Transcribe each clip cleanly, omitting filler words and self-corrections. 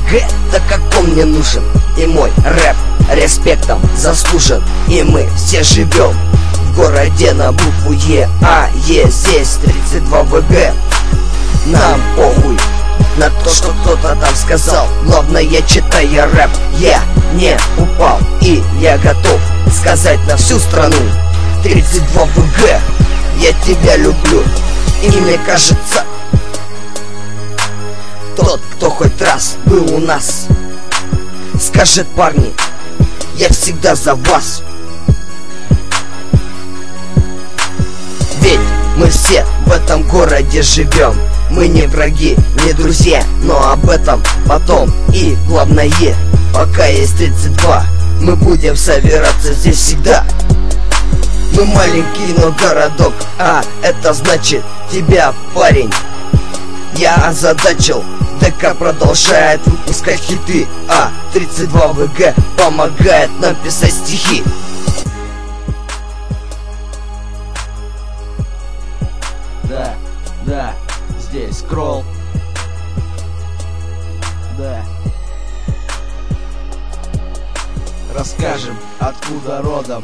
ВГ, так как он мне нужен. И мой рэп респектом заслужен. И мы все живем в городе на букву Е. А здесь 32 ВГ. Нам похуй на то, что кто-то там сказал. Главное, читая рэп, я не упал. И я готов сказать на всю страну: 32 ВГ, я тебя люблю. И мне кажется, тот, кто хоть раз был у нас, скажет: парни, я всегда за вас. Ведь мы все в этом городе живем. Мы не враги, не друзья, но об этом потом. И главное, пока есть 32, мы будем собираться здесь всегда. Мы маленький, но городок, а это значит тебя, парень, я озадачил. ДК продолжает выпускать хиты, а 32 ВГ помогает нам писать стихи. Да, здесь Кролл. Да. Расскажем, откуда родом.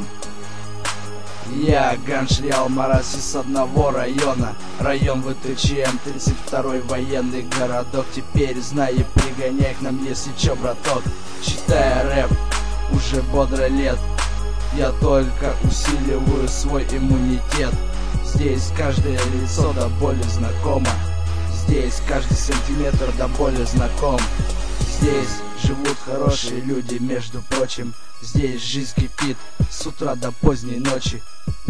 Я Ганшриал Марас из одного района. Район ВТЧМ, 32-й военный городок. Теперь знай и пригоняй к нам, если чё, браток. Читая рэп уже бодро лет, я только усиливаю свой иммунитет. Здесь каждое лицо до боли знакомо. Здесь каждый сантиметр до боли знаком. Здесь живут хорошие люди, между прочим. Здесь жизнь кипит с утра до поздней ночи.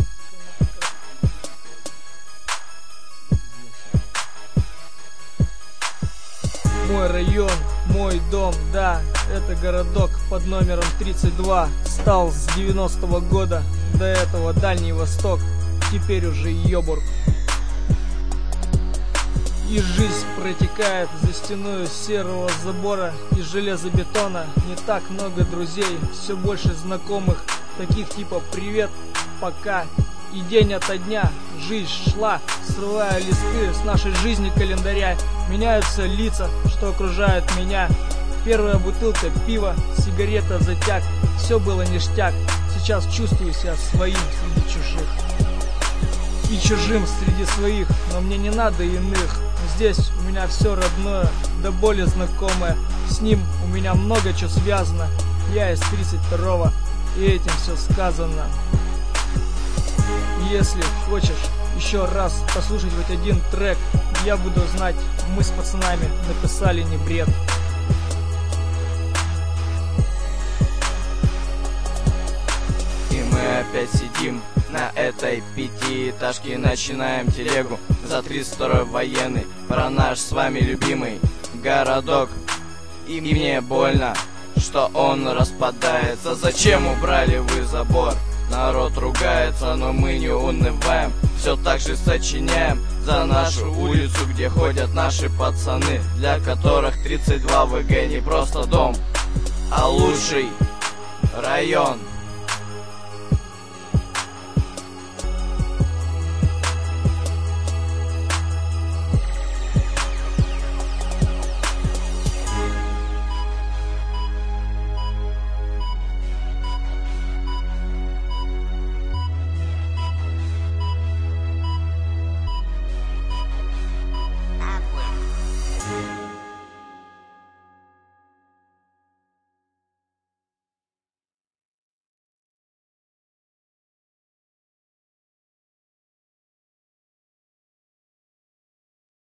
Мой район, мой дом, да, это городок под номером 32. Стал с 90-го года, до этого Дальний Восток, теперь уже Йобург. И жизнь протекает за стеной серого забора и железобетона. Не так много друзей, все больше знакомых, таких типа «привет», «пока». И день ото дня жизнь шла, срывая листы с нашей жизни календаря. Меняются лица, что окружают меня. Первая бутылка пива, сигарета, затяг. Все было ништяк, сейчас чувствую себя своим среди чужих. И чужим среди своих, но мне не надо иных. Здесь у меня все родное, до боли знакомое. С ним у меня много чего связано. Я из 32-го, и этим все сказано. Если хочешь еще раз послушать хоть один трек, я буду знать, мы с пацанами написали не бред. И мы опять сидим на этой пятиэтажке, начинаем телегу за 32-й военный, про наш с вами любимый городок. И мне больно, что он распадается. Зачем убрали вы забор? Народ ругается, но мы не унываем. Все так же сочиняем за нашу улицу, где ходят наши пацаны, для которых 32 ВГ не просто дом, а лучший район.